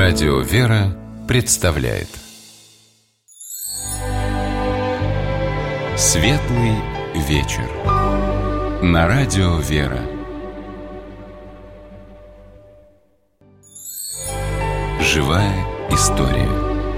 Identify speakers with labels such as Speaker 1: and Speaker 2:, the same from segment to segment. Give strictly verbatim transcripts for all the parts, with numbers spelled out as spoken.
Speaker 1: Радио «Вера» представляет Светлый вечер на Радио «Вера». Живая история.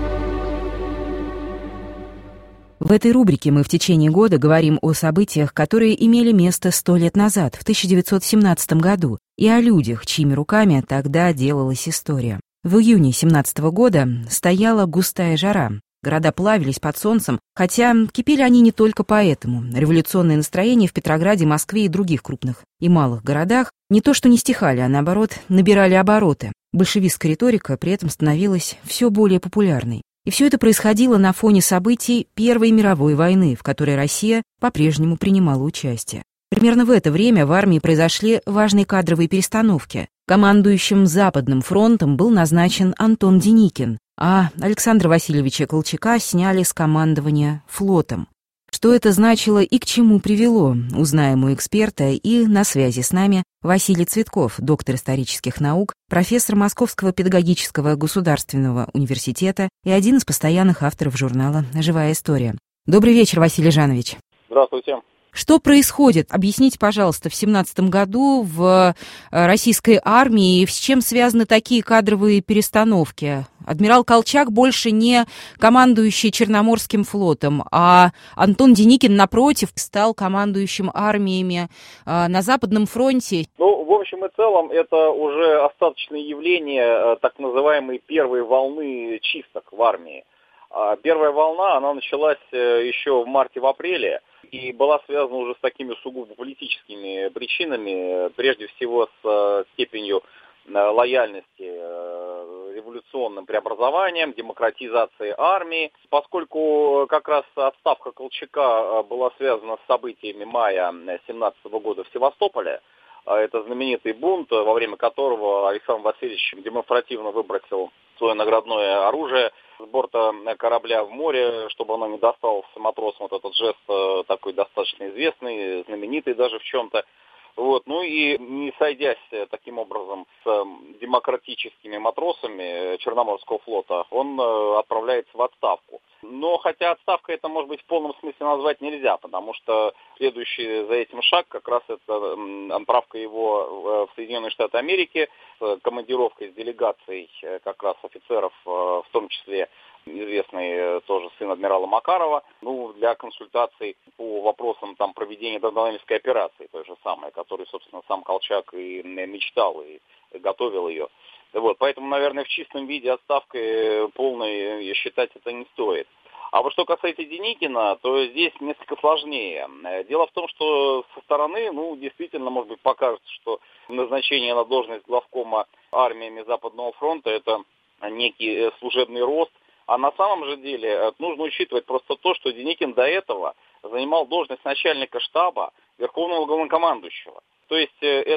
Speaker 2: В этой рубрике мы в течение года говорим о событиях, которые имели место сто лет назад, в тысяча девятьсот семнадцатом году, и о людях, чьими руками тогда делалась история. В июне семнадцатого года стояла густая жара. Города плавились под солнцем, хотя кипели они не только поэтому. Революционные настроения в Петрограде, Москве и других крупных и малых городах не то что не стихали, а наоборот набирали обороты. Большевистская риторика при этом становилась все более популярной. И все это происходило на фоне событий Первой мировой войны, в которой Россия по-прежнему принимала участие. Примерно в это время в армии произошли важные кадровые перестановки. Командующим Западным фронтом был назначен Антон Деникин, а Александра Васильевича Колчака сняли с командования флотом. Что это значило и к чему привело, узнаем у эксперта, и на связи с нами Василий Цветков, доктор исторических наук, профессор Московского педагогического государственного университета и один из постоянных авторов журнала «Живая история». Добрый вечер, Василий Жанович.
Speaker 3: Здравствуйте.
Speaker 2: Что происходит? Объясните, пожалуйста, в семнадцатом году в российской армии, с чем связаны такие кадровые перестановки? Адмирал Колчак больше не командующий Черноморским флотом, а Антон Деникин, напротив, стал командующим армиями на Западном фронте.
Speaker 3: Ну, в общем и целом, это уже остаточное явление так называемой первой волны чисток в армии. Первая волна, она началась еще в марте, в апреле, и была связана уже с такими сугубо политическими причинами, прежде всего с степенью лояльности революционным преобразованиям, демократизации армии. Поскольку как раз отставка Колчака была связана с событиями мая семнадцатого года в Севастополе, это знаменитый бунт, во время которого Александр Васильевич демонстративно выбросил свое наградное оружие с борта корабля в море, чтобы оно не досталось матросам. Вот этот жест такой достаточно известный, знаменитый даже в чем-то. Вот. Ну и не сойдясь таким образом с демократическими матросами Черноморского флота, он отправляется в отставку. Но хотя отставка это, может быть, в полном смысле назвать нельзя, потому что следующий за этим шаг как раз это отправка его в Соединенные Штаты Америки с командировкой с делегацией как раз офицеров, в том числе известный тоже сын адмирала Макарова, ну, для консультаций по вопросам там проведения Дарданельской операции, той же самой, которую, собственно, сам Колчак и мечтал, и готовил ее. Вот, поэтому, наверное, в чистом виде отставкой полной считать это не стоит. А вот что касается Деникина, то здесь несколько сложнее. Дело в том, что со стороны, ну, действительно, может быть, покажется, что назначение на должность главкома армиями Западного фронта – это некий служебный рост. А на самом же деле нужно учитывать просто то, что Деникин до этого занимал должность начальника штаба Верховного Главнокомандующего. То есть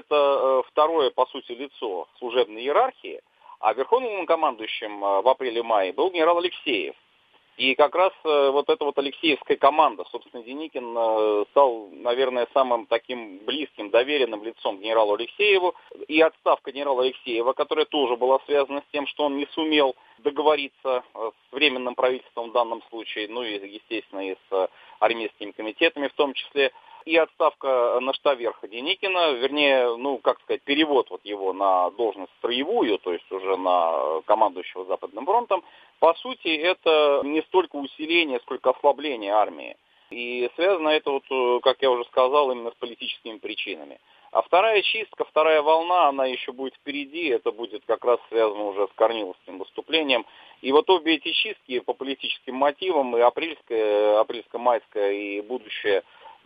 Speaker 3: это второе, по сути, лицо служебной иерархии, а Верховным Главнокомандующим в апреле-мае был генерал Алексеев. И как раз вот эта вот Алексеевская команда, собственно, Деникин стал, наверное, самым таким близким, доверенным лицом генералу Алексееву. И отставка генерала Алексеева, которая тоже была связана с тем, что он не сумел договориться с Временным правительством в данном случае, ну и, естественно, и с армейскими комитетами в том числе. И отставка на штаверха Деникина, вернее, ну, как сказать, перевод вот его на должность строевую, то есть уже на командующего Западным фронтом, по сути, это не столько усиление, сколько ослабление армии. И связано это, вот, как я уже сказал, именно с политическими причинами. А вторая чистка, вторая волна, она еще будет впереди, это будет как раз связано уже с Корниловским выступлением. И вот обе эти чистки по политическим мотивам, и апрельская, апрельско-майская, и будущее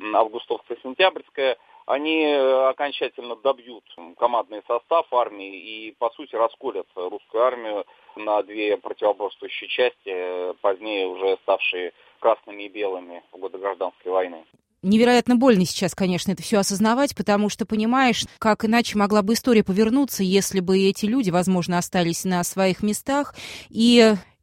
Speaker 3: августовско-сентябрьская, они окончательно добьют командный состав армии и, по сути, расколят русскую армию на две противоборствующие части, позднее уже ставшие красными и белыми в годы Гражданской войны.
Speaker 2: Невероятно больно сейчас, конечно, это все осознавать, потому что понимаешь, как иначе могла бы история повернуться, если бы эти люди, возможно, остались на своих местах и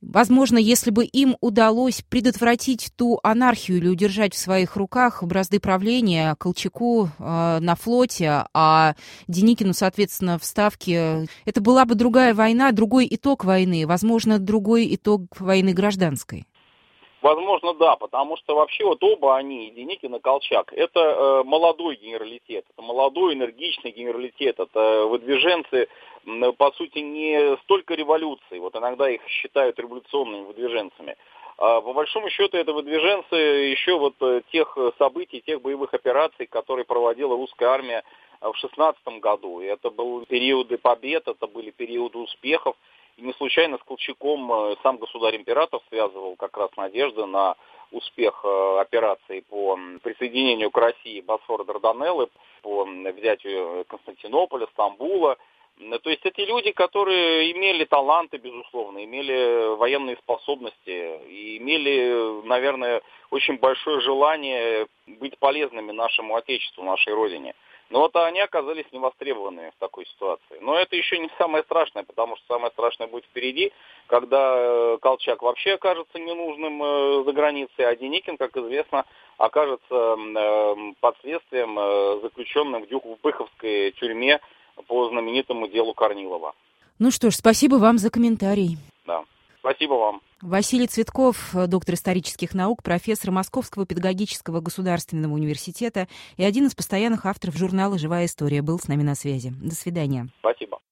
Speaker 2: Возможно, если бы им удалось предотвратить ту анархию или удержать в своих руках бразды правления Колчаку э, на флоте, а Деникину, соответственно, в Ставке, это была бы другая война, другой итог войны, возможно, другой итог войны гражданской.
Speaker 3: Возможно, да, потому что вообще вот оба они, и Деникин, и Колчак, это э, молодой генералитет, это молодой энергичный генералитет, это выдвиженцы, э, по сути, не столько революции, вот иногда их считают революционными выдвиженцами. А по большому счету это выдвиженцы еще вот тех событий, тех боевых операций, которые проводила русская армия в шестнадцатом году. И это были периоды побед, это были периоды успехов. И не случайно с Колчаком сам государь-император связывал как раз надежды на успех операции по присоединению к России Босфора-Дарданеллы, по взятию Константинополя, Стамбула. То есть это люди, которые имели таланты, безусловно, имели военные способности и имели, наверное, очень большое желание быть полезными нашему Отечеству, нашей Родине. Но вот они оказались невостребованными в такой ситуации. Но это еще не самое страшное, потому что самое страшное будет впереди, когда Колчак вообще окажется ненужным за границей, а Деникин, как известно, окажется под следствием, заключенным в Быховской тюрьме по знаменитому делу Корнилова.
Speaker 2: Ну что ж, спасибо вам за комментарий.
Speaker 3: Да, спасибо вам.
Speaker 2: Василий Цветков, доктор исторических наук, профессор Московского педагогического государственного университета и один из постоянных авторов журнала «Живая история», был с нами на связи. До свидания.
Speaker 3: Спасибо.